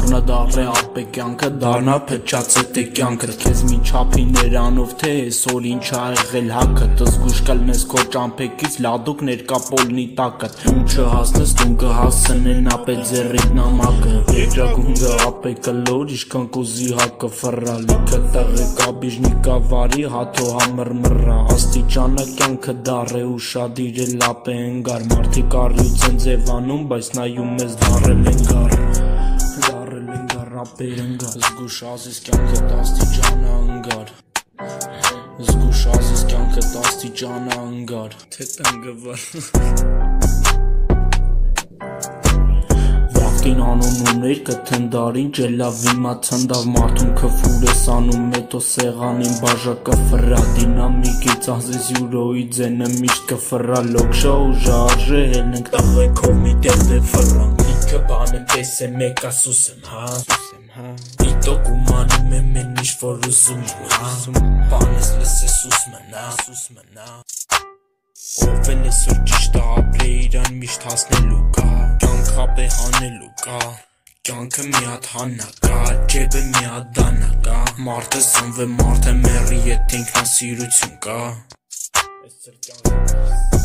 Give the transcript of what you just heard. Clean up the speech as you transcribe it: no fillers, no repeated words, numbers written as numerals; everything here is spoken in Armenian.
դառնա դառե ապե կյանքը դառնա փչացե կյանքը քեզ մի չափի neranով թե այսօր ինչ ա եղել հակը զգուշ կլնես քո ճամփեքից լադուկ ներկա պոլնի տակը ու չհասնես տուն կհասնեն ապե ձեռիդ նամակը երկրագունդը ապե կլոր իշքան կուզի հակը ֆռալիքը տղե կաբիժնիկա վարի հաթո համրմռա աստիճանա կյանքը դառե ու շադիր էլ ապե ընկար մարդիկ առյուծ են ձևանում բայց նայում ես դառել են գար ապեր ընկար զգուշ ազիս կյանքը աստիճանա ընկար զգուշ ազիս կյանքը աստիճանա ընկար թե տնգվար Վաղկին անուն ուներ կթնդարին ջելավ իմա ցնդավ մարդուն քֆուր ես անում հետո սեղանին բաժակը ֆռա դինամիկից ազես յուրոյի ձենը միշտ կֆռա լոքշա ու ժարժե հելնենք տղեկով մի տեղ ֆռանք ինքը բանը տեսե մեկ ասուսեմ հա Իտոք ու մանում եմ են ինչ որ ուզում բանես լսես ուս մնա Ով էլ ես որ ճիշտ ապրե իրան միշտ հասնելու կա Կյանք ապե հանելու կա Կյանքը մի հատ հանա կա Ջեբը մի հատ դանա կա Մարդը սնվե մարդ է մերի ետ ինքնասիրություն կա